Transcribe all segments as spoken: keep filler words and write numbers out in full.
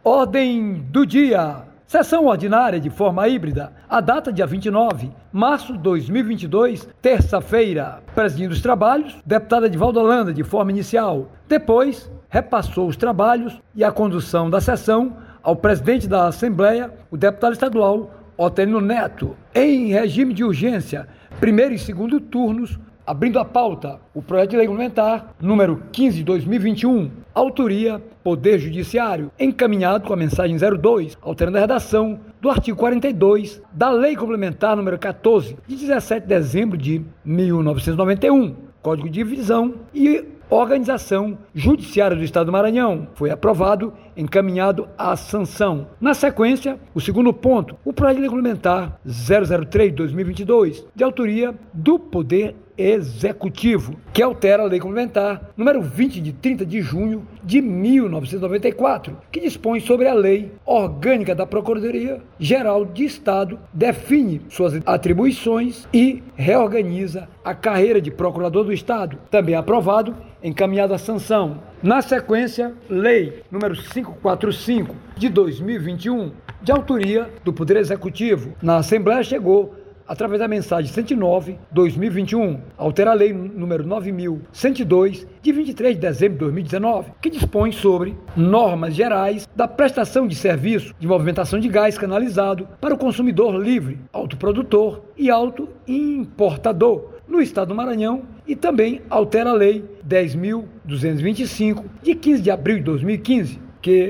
Ordem do dia. Sessão ordinária de forma híbrida. A data dia vinte e nove de março de dois mil e vinte e dois, terça-feira. Presidindo os trabalhos, deputada Edivaldo Holanda, de forma inicial. Depois, repassou os trabalhos e a condução da sessão ao presidente da Assembleia, o deputado estadual Otelino Neto. Em regime de urgência, primeiro e segundo turnos, abrindo a pauta, o projeto de lei complementar número quinze de dois mil e vinte e um, autoria Poder Judiciário, encaminhado com a mensagem zero dois, alterando a redação do artigo quarenta e dois da Lei Complementar número quatorze, de dezessete de dezembro de mil novecentos e noventa e um, Código de Divisão e Organização Judiciária do Estado do Maranhão. Foi aprovado, encaminhado à sanção. Na sequência, o segundo ponto, o projeto de lei complementar zero zero três de dois mil e vinte e dois, de autoria do Poder Executivo, que altera a lei complementar número vinte de trinta de junho de mil novecentos e noventa e quatro, que dispõe sobre a lei orgânica da Procuradoria Geral de Estado, define suas atribuições e reorganiza a carreira de procurador do Estado, também aprovado, encaminhado à sanção. Na sequência, lei número quinhentos e quarenta e cinco de dois mil e vinte e um, de autoria do Poder Executivo. Na Assembleia chegou através da mensagem cento e nove de dois mil e vinte e um, altera a lei número nove mil cento e dois, de vinte e três de dezembro de dois mil e dezenove, que dispõe sobre normas gerais da prestação de serviço de movimentação de gás canalizado para o consumidor livre, autoprodutor e autoimportador no Estado do Maranhão, e também altera a lei dez mil duzentos e vinte e cinco, de quinze de abril de dois mil e quinze, que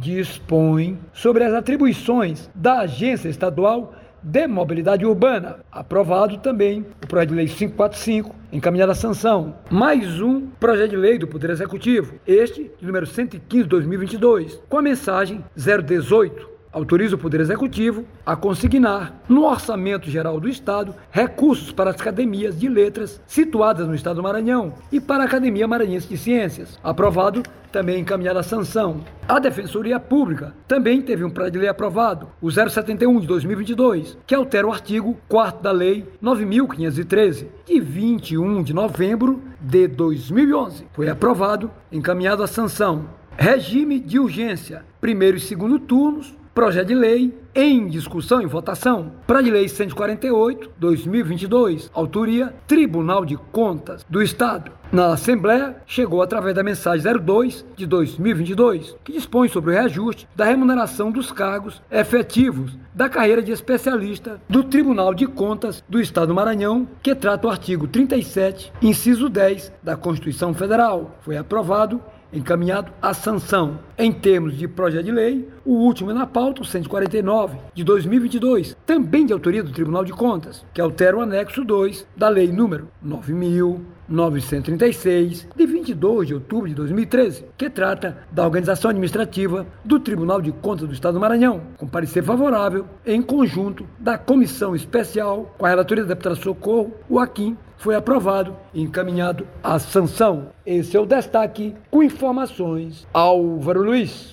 dispõe sobre as atribuições da Agência Estadual de Mobilidade Urbana. Aprovado também o projeto de lei quinhentos e quarenta e cinco, encaminhado à sanção. Mais um projeto de lei do Poder Executivo, este de número cento e quinze de dois mil e vinte e dois, com a mensagem zero dezoito, autoriza o Poder Executivo a consignar no Orçamento Geral do Estado recursos para as academias de letras situadas no Estado do Maranhão e para a Academia Maranhense de Ciências. Aprovado, também encaminhado à sanção. A Defensoria Pública também teve um projeto de lei aprovado, o zero setenta e um de dois mil e vinte e dois, que altera o artigo quarto da Lei nove mil quinhentos e treze, de vinte e um de novembro de dois mil e onze. Foi aprovado, encaminhado à sanção. Regime de urgência, primeiro e segundo turnos, projeto de lei em discussão e votação. Projeto de lei cento e quarenta e oito de dois mil e vinte e dois, autoria Tribunal de Contas do Estado. Na Assembleia, chegou através da mensagem zero dois de dois mil e vinte e dois, que dispõe sobre o reajuste da remuneração dos cargos efetivos da carreira de especialista do Tribunal de Contas do Estado do Maranhão, que trata o artigo trinta e sete, inciso dez da Constituição Federal. Foi aprovado, encaminhado à sanção. Em termos de projeto de lei, o último é na pauta, o cento e quarenta e nove de dois mil e vinte e dois, também de autoria do Tribunal de Contas, que altera o anexo dois da lei número nove mil novecentos e trinta e seis, de vinte e dois de outubro de dois mil e treze, que trata da organização administrativa do Tribunal de Contas do Estado do Maranhão, com parecer favorável em conjunto da Comissão Especial, com a relatoria da deputada Socorro, o Aquim, foi aprovado e encaminhado à sanção. Esse é o destaque com informações. Álvaro Luiz.